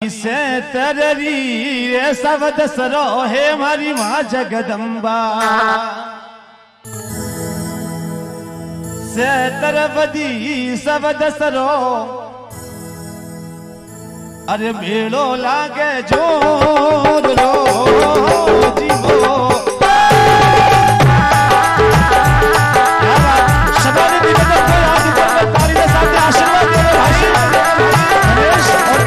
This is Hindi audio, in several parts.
से तररी रे सब दसरो हे मारी माँ जगदम्बा से तरवदी सब दसरो अरे मेलो लागे जोर रो जीवो शबानी भी बदल को याद कर ताली के साथ आशीर्वाद दे भाई गणेश और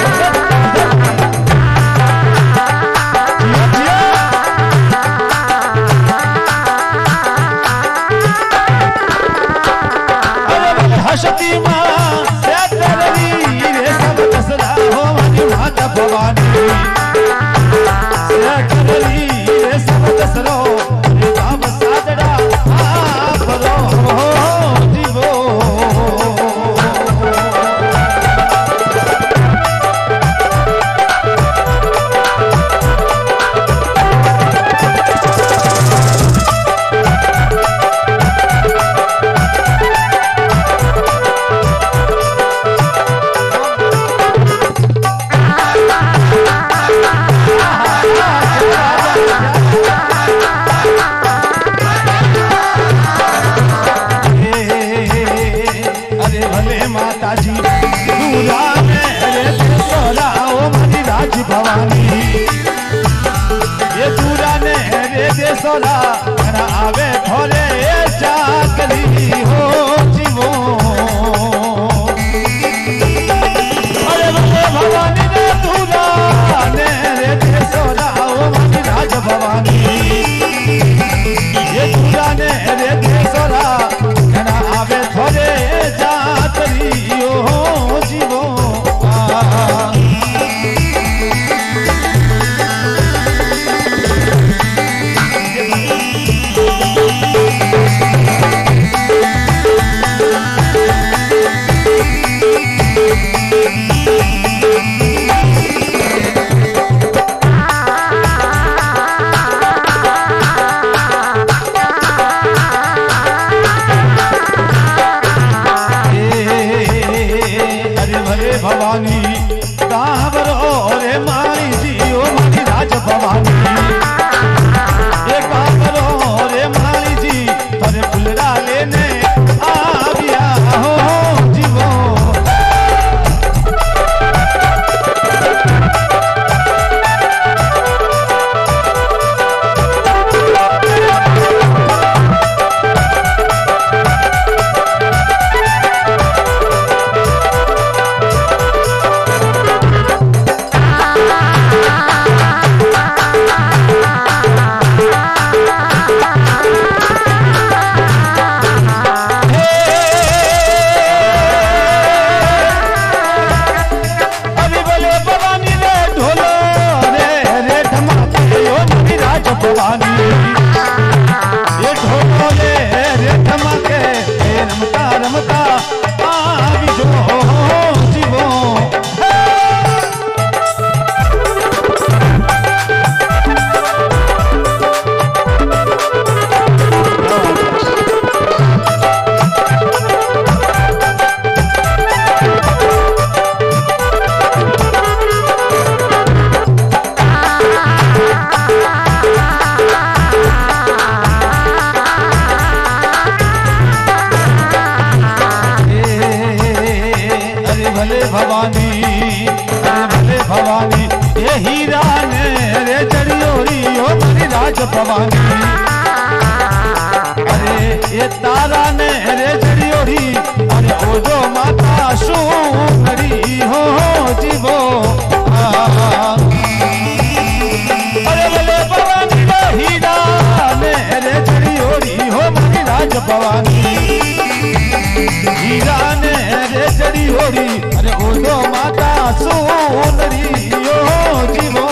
हसती माँ से तररी रे सब दसरा हो मानी माता भवानी से तररी रे सब दसरो रे बाब सादड़ा आप रो जीवो भवानी ये दूरा ने रे दे सोला घना आवे थोरे जाकली हो जीवो अरे भवानी ने दूरा ने रे दे सोला ओ मानी राज भवानी ये दूरा ने रे दे सोला घना आवे थोरे जाकली हो जीवो भवानी कांवरो रे माई जी ओ मानी राज भवानी ये कांवरो रे माई जी तोरे फुलरा लेने आ गया हो जीवो भवानी ये ढोले रे धमाके रमता रमता आवी जो जीवो भवानी अरे भले भवानी ये हीरा ने रे जड़ियोरी हो मानी राज भवानी अरे ये तारा ने रे जड़ियोरी अरे ओ जो माता सुंदरी हो जीवो अरे भले भवानी ये हीरा ने रे जड़ियोरी हो मानी राज भवानी हीरा ने रे जड़ियोरी अरे ओ जो माता सुंदरी हो जीवो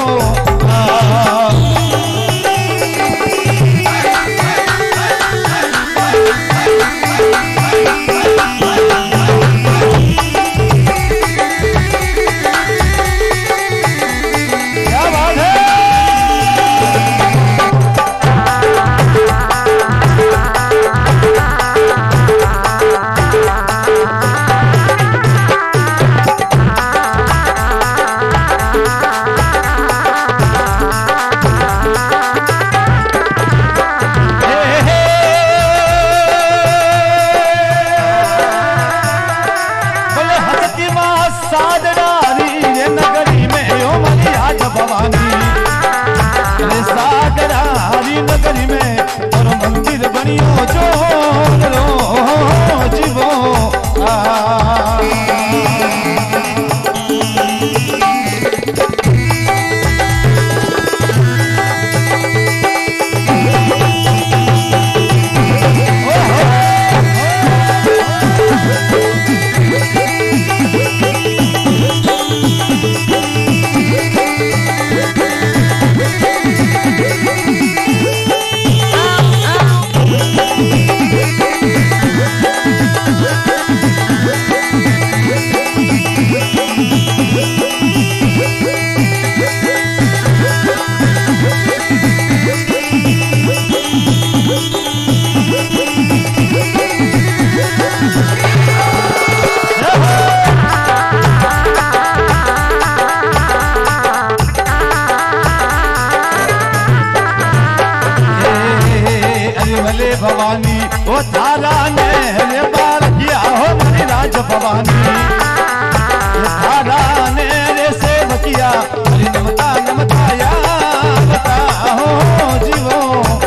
थारा ने रे बार किया हो मारी राज भवानी थारा ने रे सेवकिया हरि नमता नमता या बता हो जीवो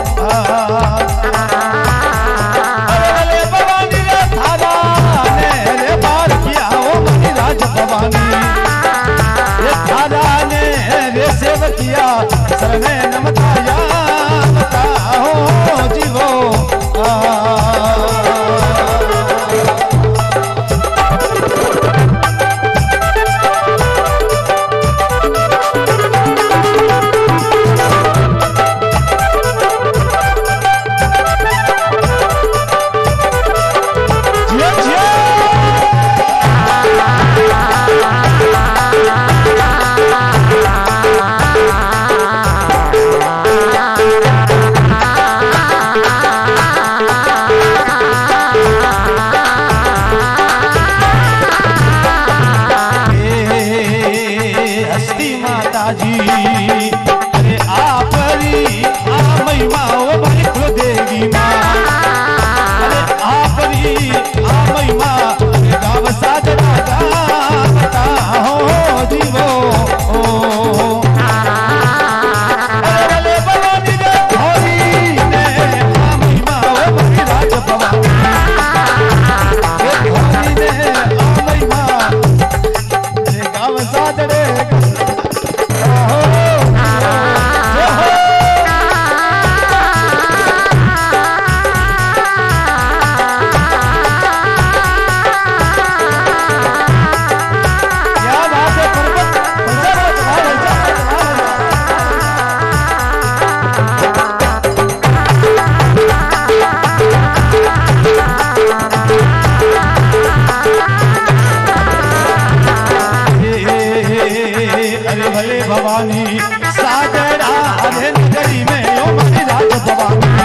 अरे भवानी रे थारा ने रे बार किया हो मारी राज भवानी थारा ने रे सेवकिया शरणे नमता या बता हो जीवो अरे आपरी आ महिमा ओ भाई कुलदेवी माँ अरे आपरी आ महिमा गाव साजना गाता हो जीवो अरे भवानी रे भोली ने आ महिमा ओ भाई राज भवानी भवानी ने आ महिमा गाव साजड़े भवानी साजरा अरे नगरी में ओ मारी राज भवानी